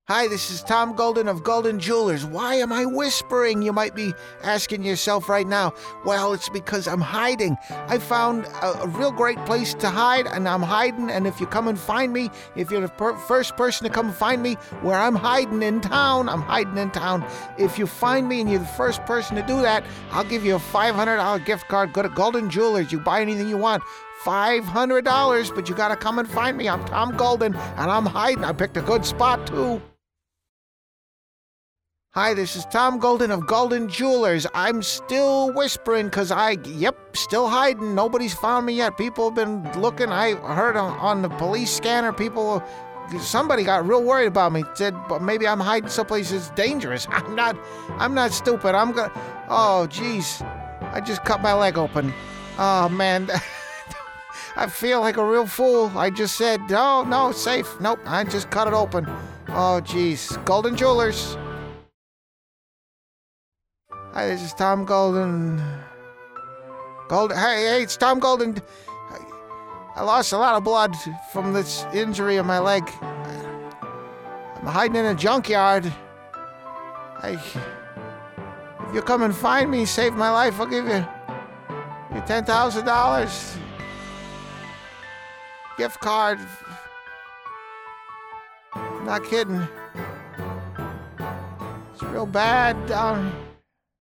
Hi, this is Tom Golden of Golden Jewelers. Why am I whispering? You might be asking yourself right now. Well, it's because I'm hiding. I found a real great place to hide, and I'm hiding. And if you come and find me, if you're the first person to come and find me where I'm hiding in town, I'm hiding in town. If you find me and you're the first person to do that, I'll give you a $500 gift card. Go to Golden Jewelers. You buy anything you want. $500, but you gotta come and find me. I'm Tom Golden, and I'm hiding. I picked a good spot, too. Hi, this is Tom Golden of Golden Jewelers. I'm still whispering because still hiding. Nobody's found me yet. People have been looking. I heard on the police scanner, somebody got real worried about me. Said, but maybe I'm hiding someplace that's dangerous. I'm not stupid. Oh, jeez. I just cut my leg open. Oh, man. I feel like a real fool. I just said, no, safe. Nope, I just cut it open. Oh, jeez. Golden Jewelers. Hi, this is Tom Golden. Hey, it's Tom Golden. I lost a lot of blood from this injury in my leg. I'm hiding in a junkyard. If you come and find me, save my life, I'll give you $10,000 gift card. I'm not kidding. It's real bad down